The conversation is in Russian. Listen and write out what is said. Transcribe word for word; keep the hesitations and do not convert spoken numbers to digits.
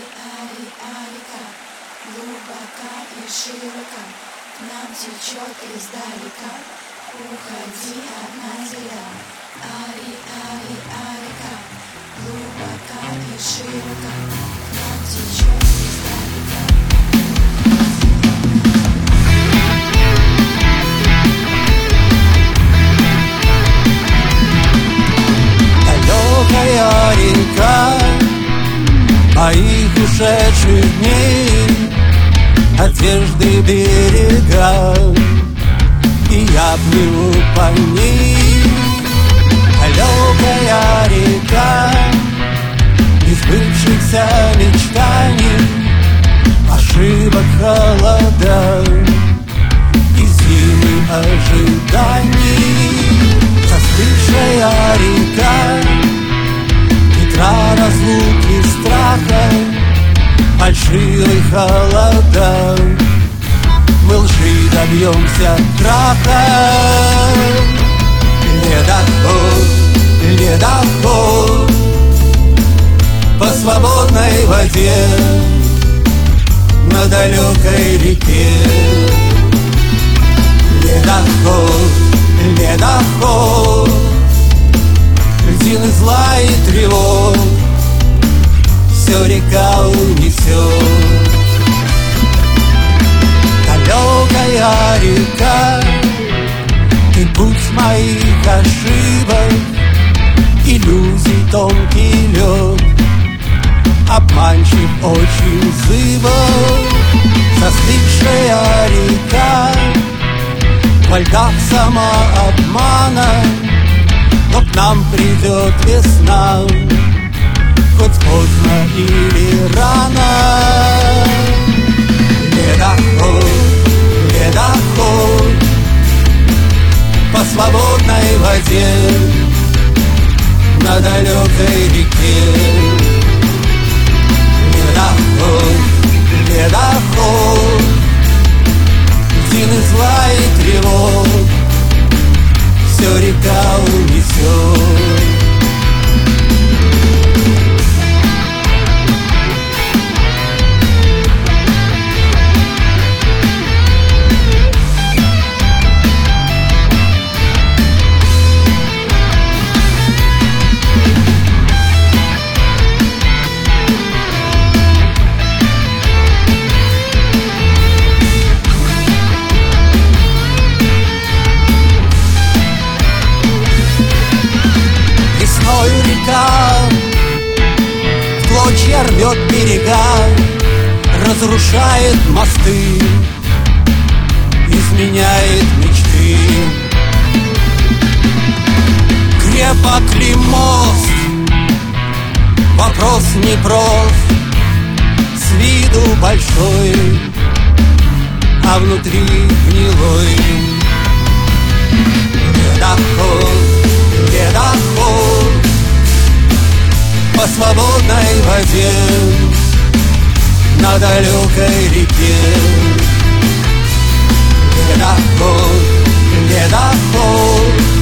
ари, арика, глубока и широка, к нам течет издалека. Уходи, одна зря. Ари, ари, арика, глубока и широка, к нам течет издалека. Далекая река моих ушедших дней, одежды берега, и я плыву по ней. Далекая река несбывшихся мечтаний, ошибок, холода и зимы ожиданий. Застывшая река, ветра разлуки, страха, фальшивый холода, мы лжи добьемся краха. Ледоход, ледоход по свободной воде на далекой реке. Ледоход, ледоход, льдины зла и тревог все река унесет. Далекая река, ты путь моих ошибок, иллюзий тонкий лед, обманчив очень зыбок. Застывшая река во льдах самообмана, но к нам придет весна, хоть поздно или рано. Ледоход, ледоход по свободной воде на далекой реке. Ледоход, ледоход, льдины зла и тревог все река унесет. В клочья рвет берега, разрушает мосты, изменяет мечты. Крепок ли мост? Вопрос непрост. С виду большой, а внутри гнилой. Ледоход, ледоход по свободной воде на далекой реке. Ледоход, ледоход